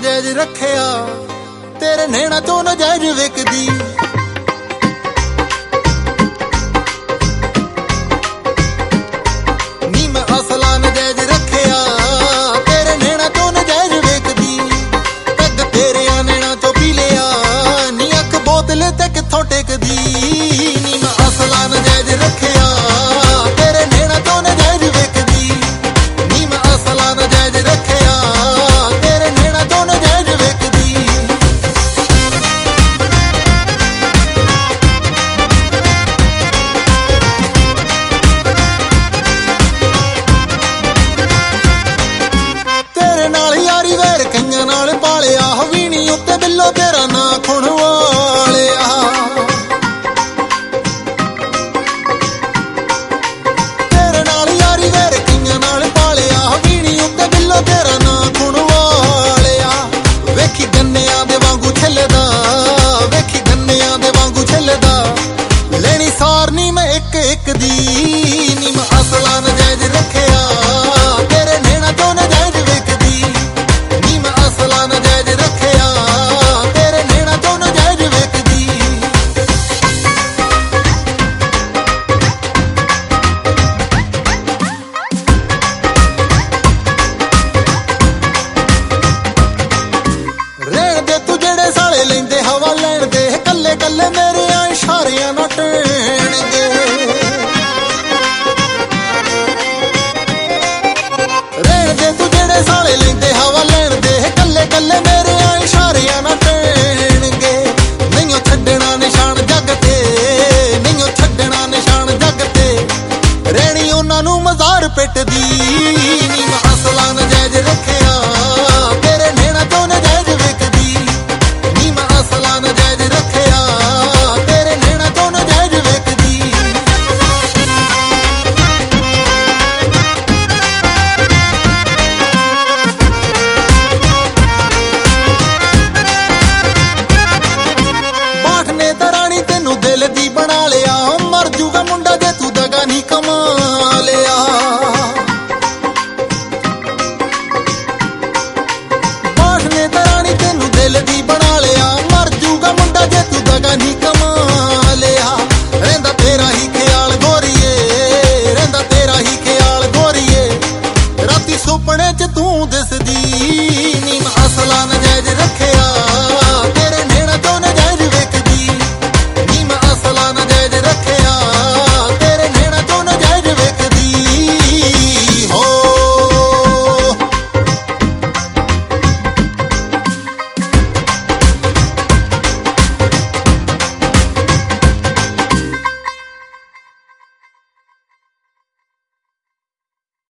ਨਜਾਇਜ਼ ਰੱਖਿਆ, ਤੇਰੇ ਨੈਣਾ ਤੋਂ ਨਜਾਇਜ਼ ਵਿਕਦੀ। ਨੀ ਮੈਂ ਅਸਲਾ ਨਜਾਇਜ਼ ਰੱਖਿਆ, ਤੇਰੇ ਨੈਣਾ ਤੋਂ ਨਜਾਇਜ਼ ਵਿਕਦੀ। ਪੈਗ ਤੇਰਿਆਂ ਨੈਣਾ ਤੋਂ ਪੀ ਲਿਆ, ਨੀ ਅੱਖ ਬੋਤਲ ਤੇ ਕਿੱਥੋਂ ਟਿਕਦੀ। ਨੀ ਮੈਂ ਅਸਲਾ ਨਜਾਇਜ਼ ਰੱਖਿਆ, ਤੇਰੇ ਨੈਣਾ ਤੋਂ ਨਜਾਇਜ਼ ਵਿਕਦੀ। ਨੀ ਮੈਂ ਅਸਲਾ ਨਜਾਇਜ਼ ਰੱਖਿਆ, ਤੇਰੇ ਨੈਣਾ ਤੋਂ ਨਜਾਇਜ਼ ਵਿਕਦੀ। ਤੇਰੇ ਨਾਲ ਯਾਰੀ ਵੈਰ ਕਈਆਂ ਨਾਲ ਪਾਲਿਆ, ਵੀਣੀ ਉੱਤੇ ਬਿੱਲੋ ਤੇਰਾ ਨਾਂ ਖੁਣ ਵਾਲਿਆ। ਤੇਰੇ ਨਾਲ ਯਾਰੀ ਵੈਰ ਕਈਆਂ ਨਾਲ ਪਾਲਿਆ, ਵੀਣੀ ਉੱਤੇ ਬਿੱਲੋ ਤੇਰਾ ਨਾਂ ਖੁਣ ਵਾਲਿਆ। ਵੇਖੀ ਗੰਨਿਆਂ ਦੇ ਵਾਂਗੂ ਛਿੱਲਦਾ, ਵੇਖੀ ਗੰਨਿਆਂ ਦੇ ਵਾਂਗੂ ਛਿੱਲਦਾ। ਲੈਣੀ ਸਾਰ ਨੀ ਮੈਂ ਇੱਕ ਇੱਕ ਦੀ। ਨੀ ਮੈਂ ਅਸਲਾ ਨਜਾਇਜ਼ ਰੱਖਿਆ, ਤੇਰੇ ਨੈਣਾ ਤੋਂ ਨਜਾਇਜ਼ ਵਿਕਦੀ। ਨੀ ਮੈਂ ਅਸਲਾ ਨਜਾਇਜ਼ ਰੱਖਿਆ, ਤੇਰੇ ਨੈਣਾ ਤੋਂ ਨਜਾਇਜ਼ ਵਿਕਦੀ। ਰਹਿਣ ਦੇ ਤੂੰ ਜਿਹੜੇ ਸਾਲੇ ਲੈਂਦੇ ਹਵਾ ਲੈਣ ਦੇ, ਕੱਲੇ ਕੱਲੇ ਮੇਰੇ ਆ ਇਸ਼ਾਰਿਆਂ ਨਾਲ ਟਹਿਣਗੇ। ਰਹਿਣ ਦੇ ਤੂੰ ਜਿਹੜੇ ਸਾਲੇ ਲੈਂਦੇ ਹਵਾ ਲੈਣ ਦੇ, ਕੱਲੇ ਕੱਲੇ ਮੇਰੇ ਆ ਇਸ਼ਾਰਿਆਂ ਨਾਲ ਟਹਿਣਗੇ। ਨਹੀਂਓ ਛੱਡਣਾ ਨਿਸ਼ਾਨ ਜੱਗ ਤੇ, ਨਹੀਂਓ ਛੱਡਣਾ ਨਿਸ਼ਾਨ ਜੱਗ ਤੇ। ਰਹਿਣੀ ਉਹਨਾਂ ਨੂੰ ਮਜ਼ਾਰ ਪਿੱਟਦੀ।